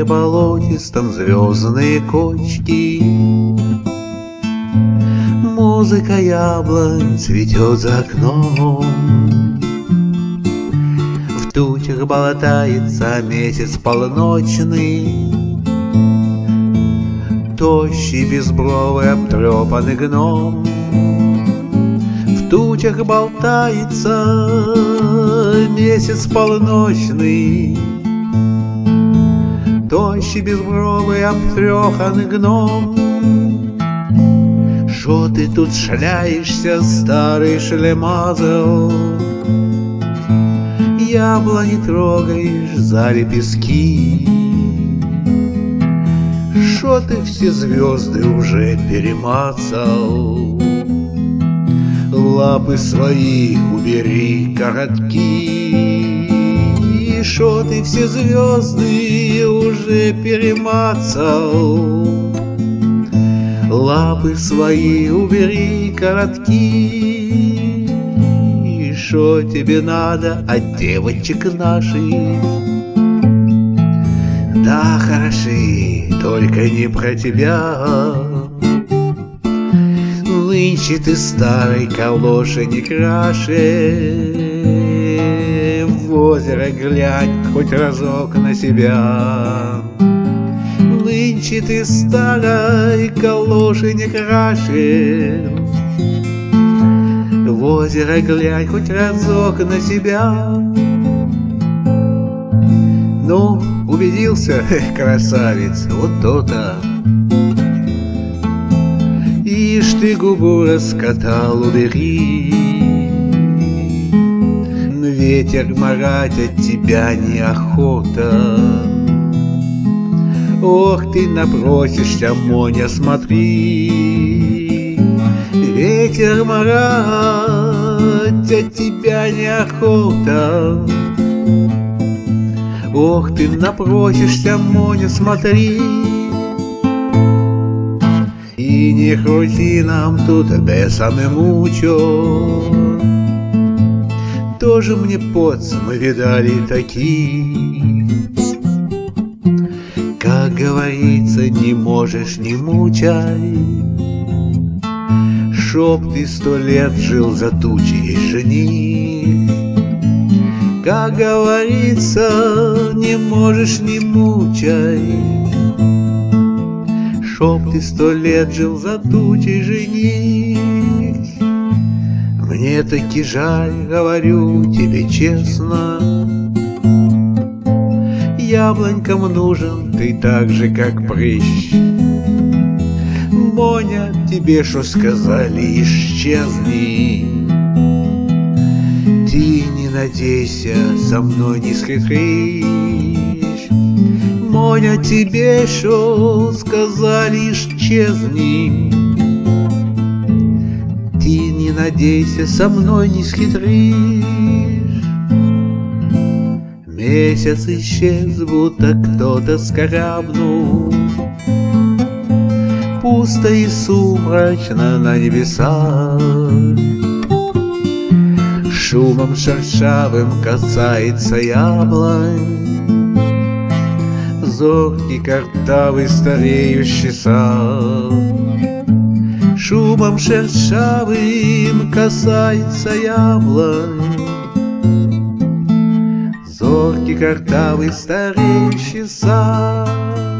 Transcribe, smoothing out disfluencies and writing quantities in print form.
луге болотистом звездные кочки. Музыка яблонь цветет за окном. В тучах болтается месяц полночный. Тощий, безбровый, обтрепанный гном. В тучах болтается месяц полночный. Тощий, безбровый, обтрепанный гном. Шо ты тут шляешься, старый шлемазл? Яблони трогаешь за лепестки. Шо ты все звезды уже перемацал? Лапы свои убери коротки. Шо ты все звезды уже перемацал? Лапы свои убери коротки. Шо тебе надо от девочек наших? Да, хороши, только не про тебя. Нынче ты старой калоши не краше. В озеро глянь хоть разок на себя. Нынче ты старой калоши не краше. В озеро глянь хоть разок на себя. Ну, убедился, красавец, вот то-то. Ишь ты губу раскатал, убери. Ветер марать от тебя неохота. Ох, ты напросишься, Моня, смотри. Ветер марать от тебя неохота. Ох, ты напросишься, Моня, смотри. И не крути нам тут бесами мучо. Тоже мне поц, мы видали таких. Как говорится, не можешь, не мучай. Чтоб ты 100 лет жил за тучей, жених. Как говорится, не можешь, не мучай. Чтоб ты 100 лет жил за тучей, жених. Мне таки жаль, говорю тебе честно. Яблонькам нужен ты так же, как прыщ. Моня, тебе шо сказали, исчезни. Ты не надейся, со мной не схитришь. Моня, тебе шо сказали, исчезни. Ты не надейся, со мной не схитришь. Месяц исчез, будто кто-то скорябнул. Пусто и сумрачно на небесах. Шумом шершавым касается яблонь. Зоркий, картавый, стареющий сад. Шумом шершавым касается яблонь. Зоркий, картавый, стареющий сад.